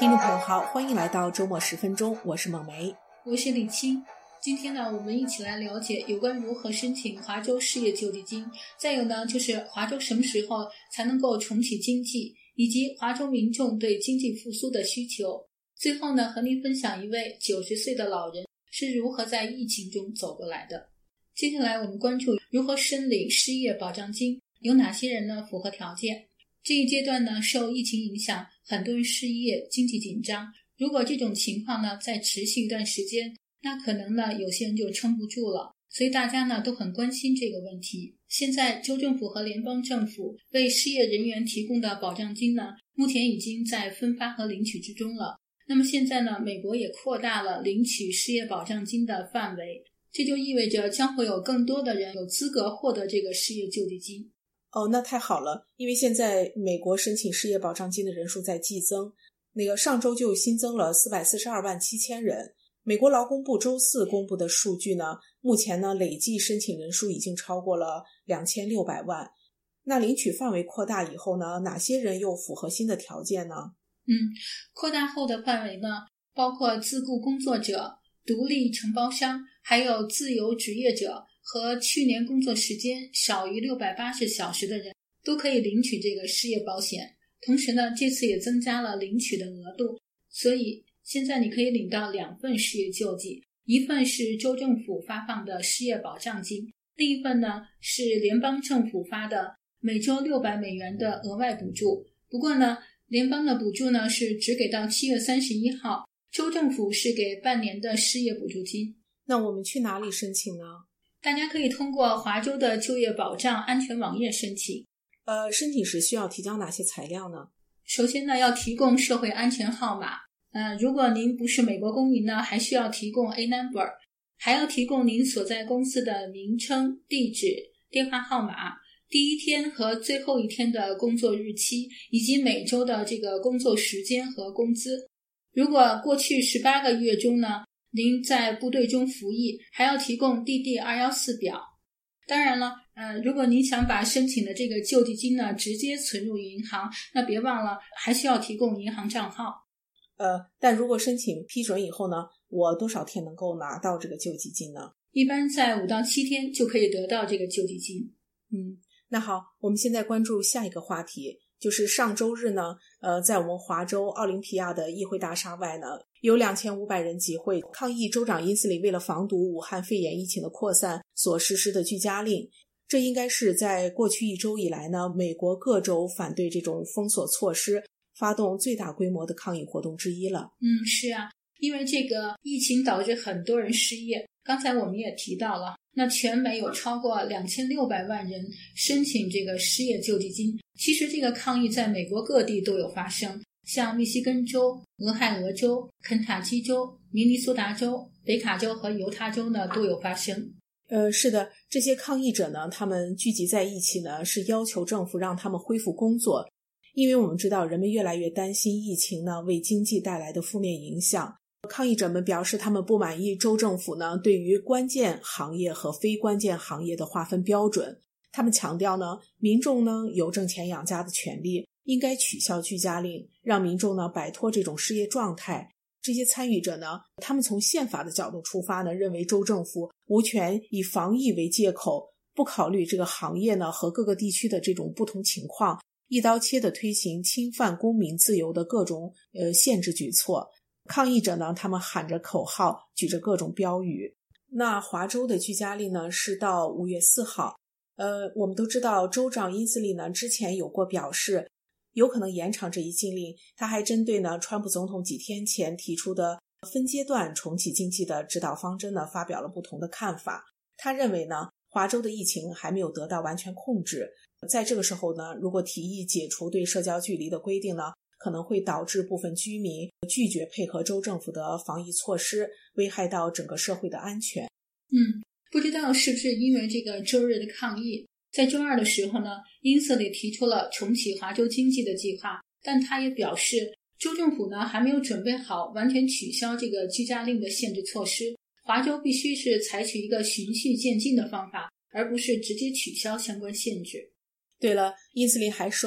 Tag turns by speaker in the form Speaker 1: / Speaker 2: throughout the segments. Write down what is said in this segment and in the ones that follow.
Speaker 1: 听众朋友好，欢迎来到周末10分钟，我是猛梅，
Speaker 2: 我是李青。今天呢，我们一起来了解有关如何申请华州失业救济金，再有呢，就是华州什么时候才能够重启经济，以及华州民众对经济复苏的需求。最后呢，和您分享一位90岁的老人是如何在疫情中走过来的。接下来我们关注如何申领失业保障金，有哪些人呢符合条件。这一阶段呢，受疫情影响，很多人失业，经济紧张。如果这种情况呢再持续一段时间，那可能呢有些人就撑不住了。所以大家呢都很关心这个问题。现在州政府和联邦政府为失业人员提供的保障金呢，目前已经在分发和领取之中了。那么现在呢，美国也扩大了领取失业保障金的范围，这就意味着将会有更多的人有资格获得这个失业救济金。
Speaker 1: 那太好了，因为现在美国申请失业保障金的人数在激增，上周就新增了442万7千人。美国劳工部周四公布的数据呢，目前呢累计申请人数已经超过了2600万。那领取范围扩大以后呢，哪些人又符合新的条件呢？
Speaker 2: 扩大后的范围呢，包括自雇工作者、独立承包商，还有自由职业者和去年工作时间少于680小时的人都可以领取这个失业保险。同时呢，这次也增加了领取的额度，所以现在你可以领到2份失业救济，一份是州政府发放的失业保障金，另一份呢是联邦政府发的每周600美元的额外补助。不过呢，联邦的补助呢是只给到7月31号，州政府是给半年的失业补助金。
Speaker 1: 那我们去哪里申请呢？
Speaker 2: 大家可以通过华州的就业保障安全网页申请。
Speaker 1: 申请时需要提交哪些材料呢？
Speaker 2: 首先呢，要提供社会安全号码。如果您不是美国公民呢，还需要提供 A number， 还要提供您所在公司的名称、地址、电话号码、第一天和最后一天的工作日期，以及每周的这个工作时间和工资。如果过去18个月中呢，您在部队中服役，还要提供 DD-214 表。当然了，如果您想把申请的这个救济金呢直接存入银行，那别忘了还需要提供银行账号。
Speaker 1: 但如果申请批准以后呢，我多少天能够拿到这个救济金呢？
Speaker 2: 一般在5到7天就可以得到这个救济金。
Speaker 1: 那好，我们现在关注下一个话题，就是上周日呢，在我们华州奥林匹亚的议会大厦外呢，有2500人集会抗议州长因斯里为了防堵武汉肺炎疫情的扩散所实施的居家令。这应该是在过去1周以来呢，美国各州反对这种封锁措施发动最大规模的抗议活动之一了。
Speaker 2: 是啊，因为这个疫情导致很多人失业，刚才我们也提到了，那全美有超过2600万人申请这个失业救济金。其实这个抗议在美国各地都有发生，像密西根州、俄亥俄州、肯塔基州、明尼苏达州、北卡州和犹他州呢都有发生。
Speaker 1: 是的，这些抗议者呢，他们聚集在一起呢，是要求政府让他们恢复工作。因为我们知道人们越来越担心疫情呢为经济带来的负面影响。抗议者们表示他们不满意州政府呢对于关键行业和非关键行业的划分标准。他们强调呢，民众呢有挣钱养家的权利，应该取消居家令，让民众呢摆脱这种失业状态。这些参与者呢，他们从宪法的角度出发呢，认为州政府无权以防疫为借口，不考虑这个行业呢和各个地区的这种不同情况，一刀切地推行侵犯公民自由的各种限制举措。抗议者呢，他们喊着口号，举着各种标语。那华州的居家令呢是到5月4号。我们都知道州长因斯里呢之前有过表示有可能延长这一禁令。他还针对呢川普总统几天前提出的分阶段重启经济的指导方针呢发表了不同的看法。他认为呢，华州的疫情还没有得到完全控制，在这个时候呢，如果提议解除对社交距离的规定呢，可能会导致部分居民拒绝配合州政府的防疫措施，危害到整个社会的安全。
Speaker 2: 不知道是不是因为这个周日的抗议，在周二的时候呢，因斯里提出了重启华州经济的计划，但他也表示州政府呢还没有准备好完全取消这个居家令的限制措施，华州必须是采取一个循序渐进的方法，而不是直接取消相关限制。
Speaker 1: 对了，因斯林还说呢，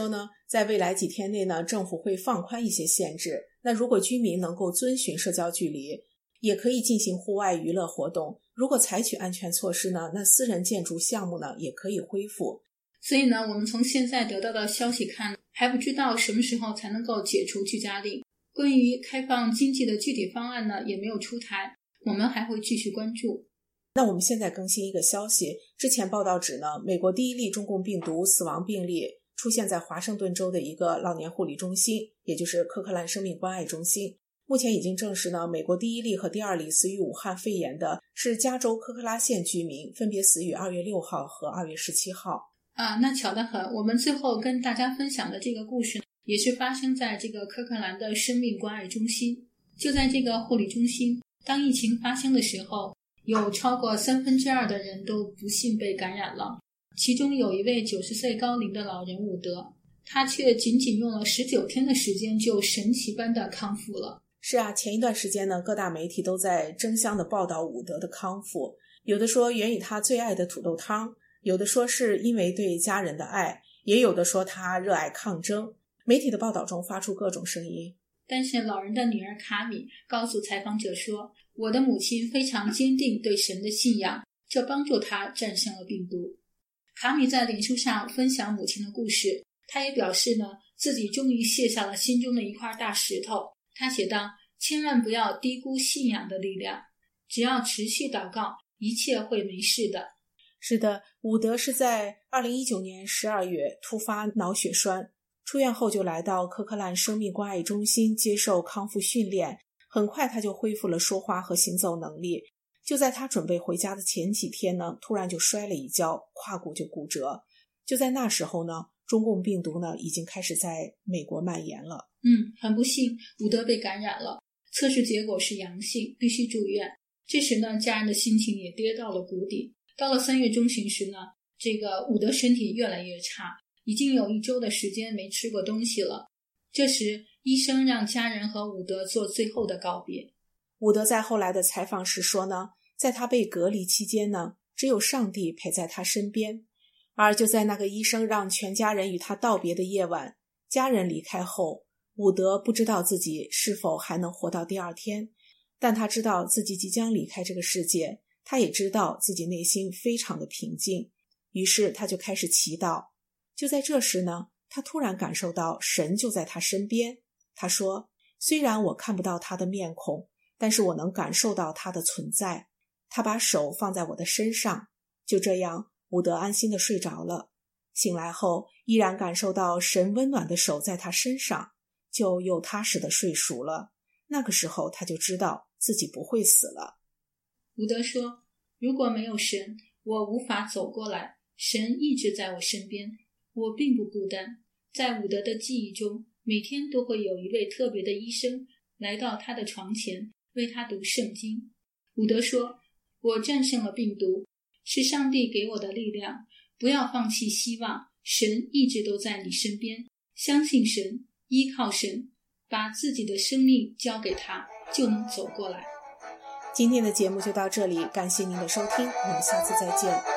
Speaker 1: 在未来几天内呢，政府会放宽一些限制。那如果居民能够遵循社交距离，也可以进行户外娱乐活动。如果采取安全措施呢，那私人建筑项目呢也可以恢复。
Speaker 2: 所以呢，我们从现在得到的消息看，还不知道什么时候才能够解除居家令。关于开放经济的具体方案呢，也没有出台，我们还会继续关注。
Speaker 1: 那我们现在更新一个消息，之前报道指呢，美国第一例中共病毒死亡病例出现在华盛顿州的一个老年护理中心，也就是科克兰生命关爱中心。目前已经证实呢，美国第一例和第二例死于武汉肺炎的是加州科克拉县居民，分别死于2月6号和2月17号。
Speaker 2: 那巧得很，我们最后跟大家分享的这个故事也是发生在这个科克兰的生命关爱中心。就在这个护理中心，当疫情发生的时候，有超过2/3的人都不幸被感染了。其中有一位90岁高龄的老人伍德，他却仅仅用了19天的时间就神奇般的康复了。
Speaker 1: 是啊，前一段时间呢，各大媒体都在争相的报道伍德的康复，有的说源于他最爱的土豆汤，有的说是因为对家人的爱，也有的说他热爱抗争。媒体的报道中发出各种声音。
Speaker 2: 但是老人的女儿卡米告诉采访者说，我的母亲非常坚定对神的信仰，这帮助她战胜了病毒。卡米在脸书上分享母亲的故事，她也表示呢，自己终于卸下了心中的一块大石头。她写道，千万不要低估信仰的力量，只要持续祷告，一切会没事的。
Speaker 1: 是的，伍德是在2019年12月突发脑血栓，出院后就来到科克兰生命关爱中心接受康复训练，很快他就恢复了说话和行走能力。就在他准备回家的前几天呢，突然就摔了一跤，胯骨就骨折。就在那时候呢，中共病毒呢已经开始在美国蔓延了。
Speaker 2: 很不幸，伍德被感染了，测试结果是阳性，必须住院。这时呢，家人的心情也跌到了谷底。到了3月中旬时呢，这个伍德身体越来越差，已经有1周的时间没吃过东西了。这时，医生让家人和伍德做最后的告别。
Speaker 1: 伍德在后来的采访时说呢，在他被隔离期间呢，只有上帝陪在他身边。而就在那个医生让全家人与他道别的夜晚，家人离开后，伍德不知道自己是否还能活到第二天，但他知道自己即将离开这个世界，他也知道自己内心非常的平静，于是他就开始祈祷。就在这时呢，他突然感受到神就在他身边。他说，虽然我看不到他的面孔，但是我能感受到他的存在。他把手放在我的身上，就这样，伍德安心地睡着了。醒来后，依然感受到神温暖的手在他身上，就又踏实地睡熟了。那个时候他就知道自己不会死了。
Speaker 2: 伍德说，如果没有神，我无法走过来，神一直在我身边，我并不孤单。在伍德的记忆中，每天都会有一位特别的医生来到他的床前，为他读圣经。伍德说，我战胜了病毒，是上帝给我的力量，不要放弃希望，神一直都在你身边，相信神，依靠神，把自己的生命交给他，就能走过来。
Speaker 1: 今天的节目就到这里，感谢您的收听，我们下次再见。